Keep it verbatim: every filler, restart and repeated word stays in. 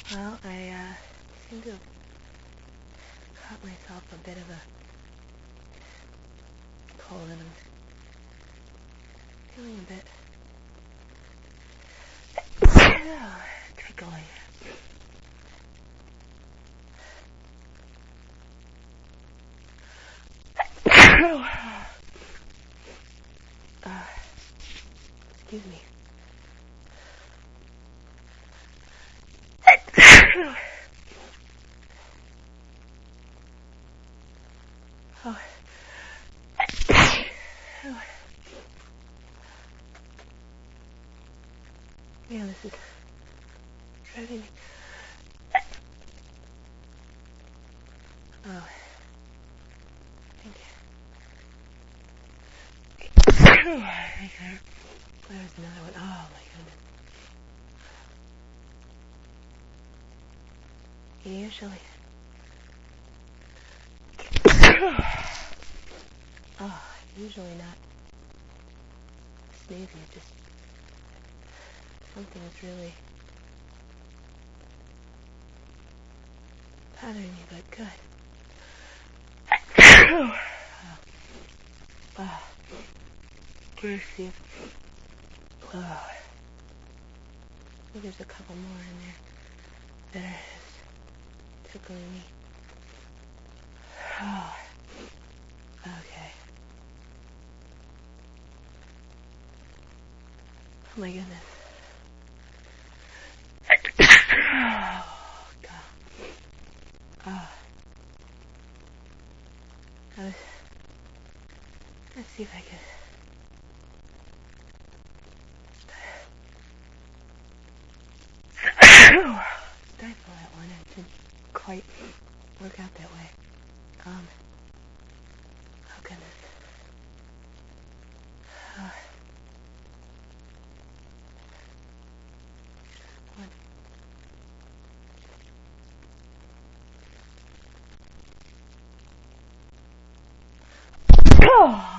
Well, I uh, seem to have caught myself a bit of a cold, and I'm feeling a bit oh, tickly. uh, excuse me. Oh. Yeah, this is driving me. Oh, thank you. There's another one. Oh my goodness. Usually. Oh, usually not sneezing. Just something's really bothering me, but good. Oh, oh. Let's see. Oh. I think there's a couple more in there that are just tickling me. Oh. Okay. Oh my goodness. Oh, God. Oh. I was, let's see if I can stifle that one. It didn't quite work out that way. Um, oh goodness. Uh, one. Oh!